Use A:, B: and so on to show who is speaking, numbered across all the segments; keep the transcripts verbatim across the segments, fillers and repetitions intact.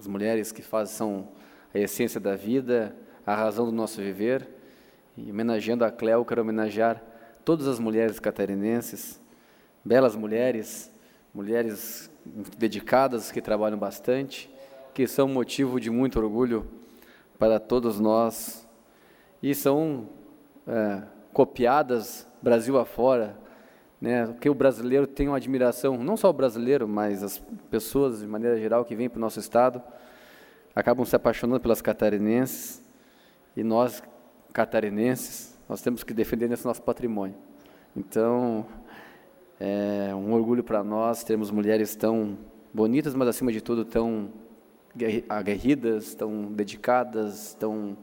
A: as mulheres que fazem, são a essência da vida, a razão do nosso viver. E homenageando a Cléo, quero homenagear todas as mulheres catarinenses, belas mulheres, mulheres dedicadas, que trabalham bastante, que são motivo de muito orgulho para todos nós, e são é, copiadas Brasil afora, né? Porque o brasileiro tem uma admiração, não só o brasileiro, mas as pessoas, de maneira geral, que vêm para o nosso estado, acabam se apaixonando pelas catarinenses, e nós, catarinenses, nós temos que defender esse nosso patrimônio. Então, é um orgulho para nós termos mulheres tão bonitas, mas, acima de tudo, tão aguerridas, tão dedicadas, tão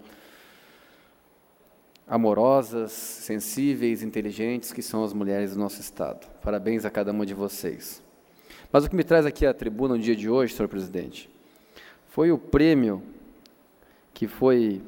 A: amorosas, sensíveis, inteligentes, que são as mulheres do nosso estado. Parabéns a cada uma de vocês. Mas o que me traz aqui à tribuna no dia de hoje, senhor presidente, foi o prêmio que foi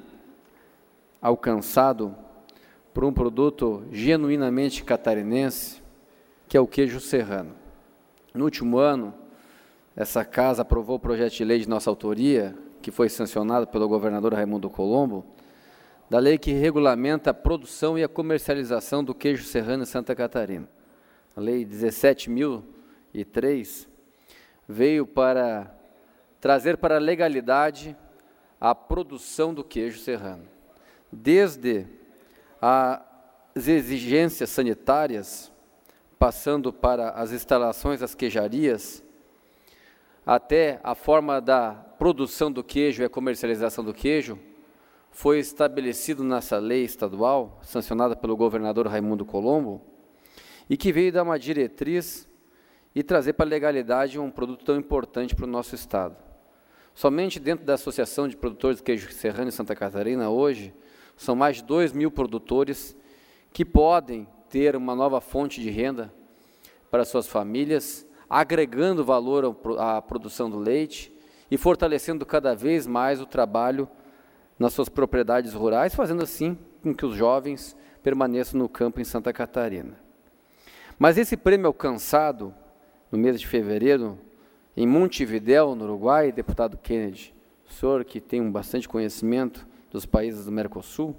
A: alcançado por um produto genuinamente catarinense, que é o queijo serrano. No último ano, essa casa aprovou o projeto de lei de nossa autoria, que foi sancionado pelo governador Raimundo Colombo, da lei que regulamenta a produção e a comercialização do queijo serrano em Santa Catarina. A lei dezessete mil e três veio para trazer para a legalidade a produção do queijo serrano. Desde as exigências sanitárias, passando para as instalações das queijarias, até a forma da produção do queijo e a comercialização do queijo, foi estabelecido nessa lei estadual, sancionada pelo governador Raimundo Colombo, e que veio dar uma diretriz e trazer para a legalidade um produto tão importante para o nosso estado. Somente dentro da Associação de Produtores de Queijo Serrano em Santa Catarina, hoje, são mais de dois mil produtores que podem ter uma nova fonte de renda para suas famílias, agregando valor à produção do leite e fortalecendo cada vez mais o trabalho nas suas propriedades rurais, fazendo assim com que os jovens permaneçam no campo em Santa Catarina. Mas esse prêmio alcançado no mês de fevereiro, em Montevidéu, no Uruguai, deputado Kennedy, o senhor que tem um bastante conhecimento dos países do Mercosul,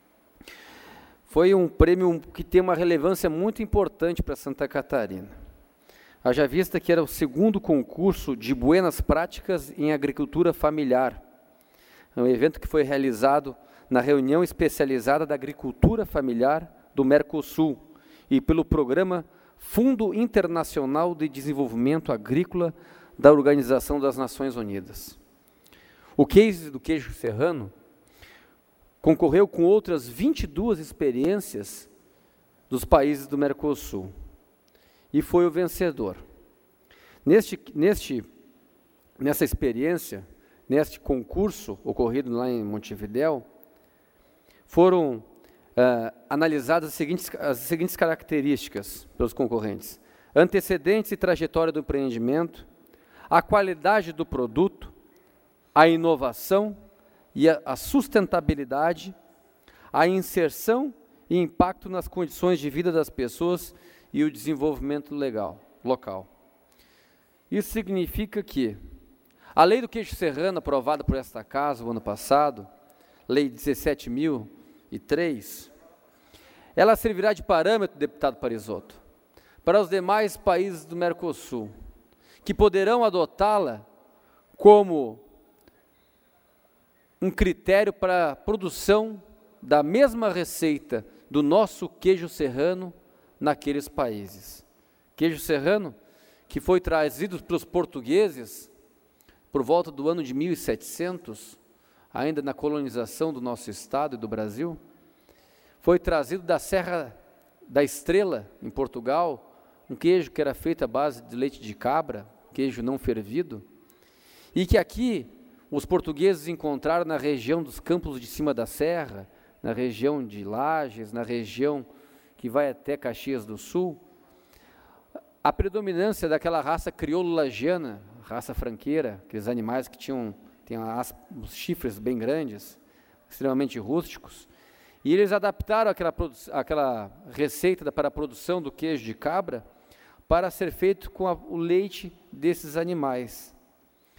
A: foi um prêmio que tem uma relevância muito importante para Santa Catarina. Haja vista que era o segundo concurso de buenas práticas em agricultura familiar, um evento que foi realizado na reunião especializada da agricultura familiar do Mercosul e pelo programa Fundo Internacional de Desenvolvimento Agrícola da Organização das Nações Unidas. O case do queijo serrano concorreu com outras vinte e duas experiências dos países do Mercosul e foi o vencedor. Neste, neste, nessa experiência, neste concurso ocorrido lá em Montevidéu, foram uh, analisadas as seguintes, as seguintes características pelos concorrentes: antecedentes e trajetória do empreendimento, a qualidade do produto, a inovação e a, a sustentabilidade, a inserção e impacto nas condições de vida das pessoas e o desenvolvimento legal, local. Isso significa que a lei do queijo serrano, aprovada por esta casa o ano passado, lei dezessete mil e três, ela servirá de parâmetro, deputado Parisotto, para os demais países do Mercosul, que poderão adotá-la como um critério para a produção da mesma receita do nosso queijo serrano naqueles países. Queijo serrano que foi trazido pelos portugueses por volta do ano de mil e setecentos, ainda na colonização do nosso estado e do Brasil, foi trazido da Serra da Estrela, em Portugal, um queijo que era feito à base de leite de cabra, queijo não fervido, e que aqui os portugueses encontraram na região dos Campos de Cima da Serra, na região de Lages, na região que vai até Caxias do Sul, a predominância daquela raça crioulo-lagiana, raça franqueira, aqueles animais que tinham tem as, os chifres bem grandes, extremamente rústicos, e eles adaptaram aquela, aquela receita para a produção do queijo de cabra para ser feito com a, o leite desses animais.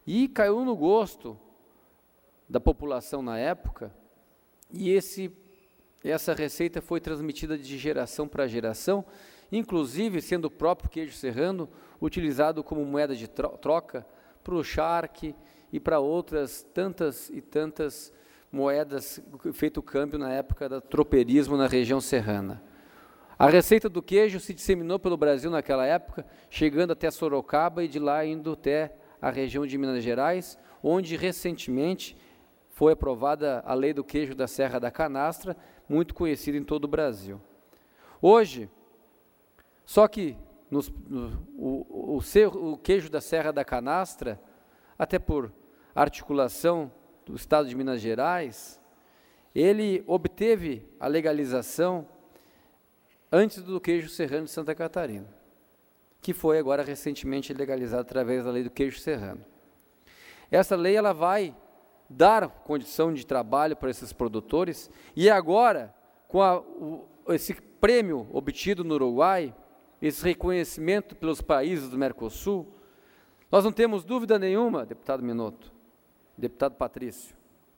A: E caiu no gosto da população na época, e esse, essa receita foi transmitida de geração para geração, inclusive sendo o próprio queijo serrano utilizado como moeda de troca para o charque e para outras tantas e tantas moedas, feito câmbio na época do tropeirismo na região serrana. A receita do queijo se disseminou pelo Brasil naquela época, chegando até Sorocaba e de lá indo até a região de Minas Gerais, onde recentemente foi aprovada a lei do queijo da Serra da Canastra, muito conhecida em todo o Brasil. Hoje, só que nos, no, o, o, o queijo da Serra da Canastra, até por articulação do Estado de Minas Gerais, ele obteve a legalização antes do queijo serrano de Santa Catarina, que foi agora recentemente legalizado através da lei do queijo serrano. Essa lei ela vai dar condição de trabalho para esses produtores, e agora, com a, o, esse prêmio obtido no Uruguai, esse reconhecimento pelos países do Mercosul, nós não temos dúvida nenhuma, deputado Minotto, deputado Patrício,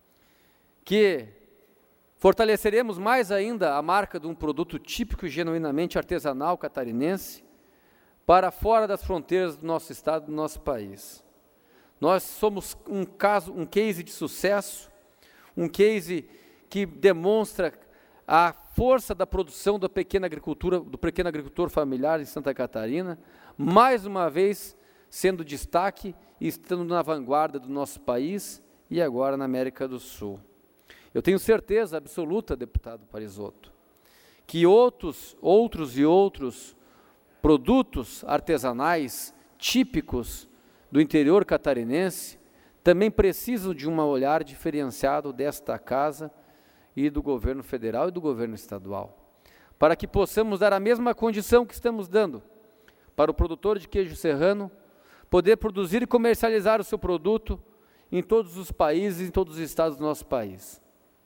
A: que fortaleceremos mais ainda a marca de um produto típico e genuinamente artesanal catarinense para fora das fronteiras do nosso estado, do nosso país. Nós somos um caso, um case de sucesso, um case que demonstra a força da produção da pequena agricultura, do pequeno agricultor familiar em Santa Catarina, mais uma vez sendo destaque e estando na vanguarda do nosso país e agora na América do Sul. Eu tenho certeza absoluta, deputado Parisotto, que outros, outros e outros produtos artesanais típicos do interior catarinense também precisam de um olhar diferenciado desta casa e do governo federal e do governo estadual, para que possamos dar a mesma condição que estamos dando para o produtor de queijo serrano poder produzir e comercializar o seu produto em todos os países, em todos os estados do nosso país.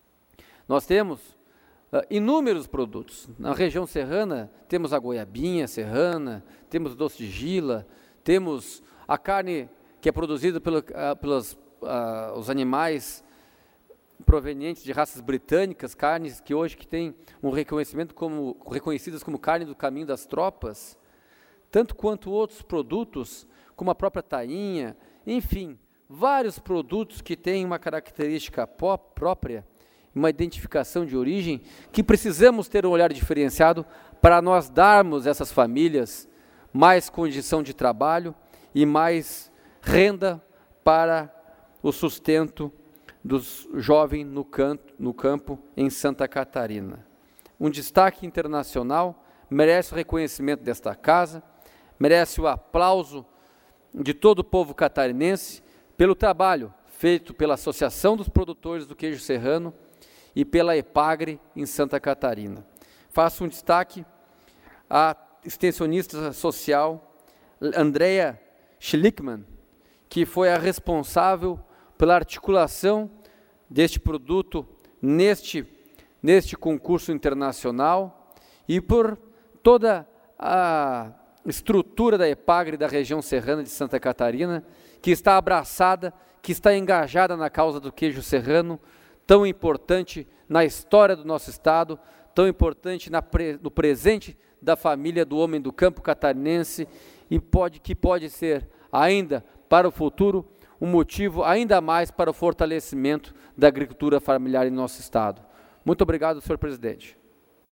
A: Nós temos uh, inúmeros produtos. Na região serrana, temos a goiabinha serrana, temos doce de gila, temos a carne que é produzida pelo, uh, pelos uh, os animais provenientes de raças britânicas, carnes que hoje que têm um reconhecimento como, reconhecidas como carne do caminho das tropas, tanto quanto outros produtos, como a própria tainha, enfim, vários produtos que têm uma característica pop, própria, uma identificação de origem, que precisamos ter um olhar diferenciado para nós darmos a essas famílias mais condição de trabalho e mais renda para o sustento dos jovens no, canto, no campo em Santa Catarina. Um destaque internacional, merece o reconhecimento desta casa, merece o aplauso de todo o povo catarinense pelo trabalho feito pela Associação dos Produtores do Queijo Serrano e pela EPAGRE em Santa Catarina. Faço um destaque à extensionista social Andrea Schlickman, que foi a responsável pela articulação deste produto neste, neste concurso internacional e por toda a estrutura da EPAGRE da região serrana de Santa Catarina, que está abraçada, que está engajada na causa do queijo serrano, tão importante na história do nosso estado, tão importante na pre, no presente da família do homem do campo catarinense e pode, que pode ser ainda para o futuro um motivo ainda mais para o fortalecimento da agricultura familiar em nosso estado. Muito obrigado, senhor presidente.